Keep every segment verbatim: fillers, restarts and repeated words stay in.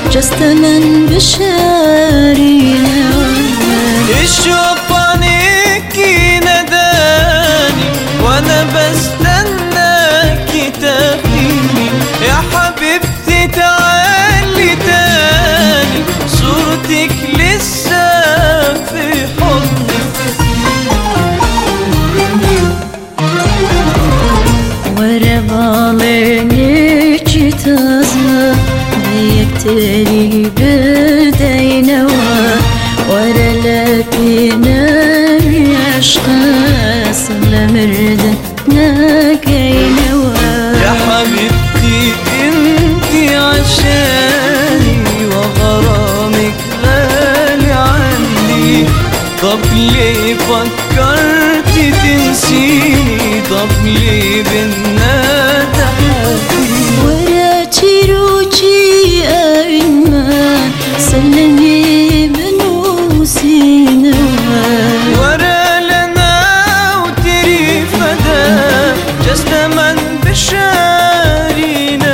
جست من بشارينا الشوق عنيكي نداني وانا بستناكي تاخديني يا حبيبتي تعالي تاني صورتك لسه في حضني ورا بالي تازه يكتري بدينا ورا لفينا عشق صلى مردن ناكينا يا حبيبتي انتي عشاني وغرامك غالي عني طب ليه فكرتي تنسيني طب ليه بينا تحدي ورا تيروجي أيمان سلمي بنوسينا ورا لنا وتري فدا جست من بشارينا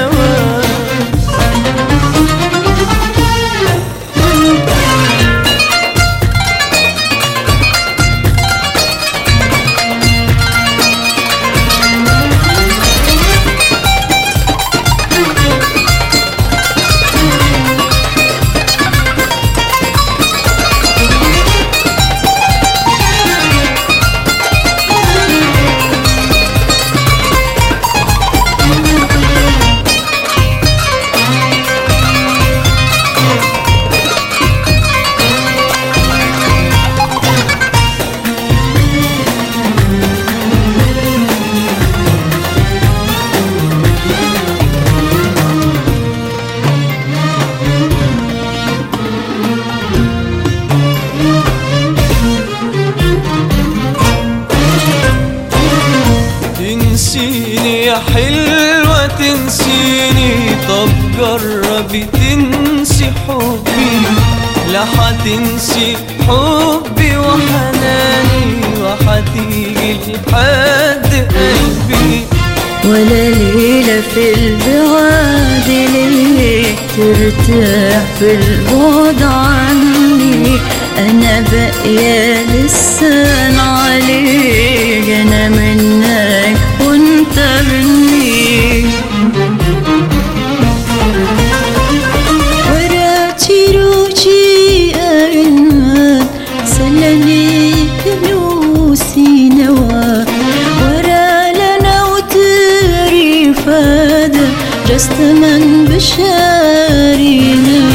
تنسيني يا حلوة تنسيني طب جربي تنسي حبي لا حتنسي حبي وحناني وحتيجي لحد قلبي ولا ليلة في البعاد ليه ترتاح في البعد عني أنا باقية لسه عليك أنا منك وانت مني ورا تيروجي أيمان سلني بنوسي نوا ورا لنا وتري فادا جست من بشارينا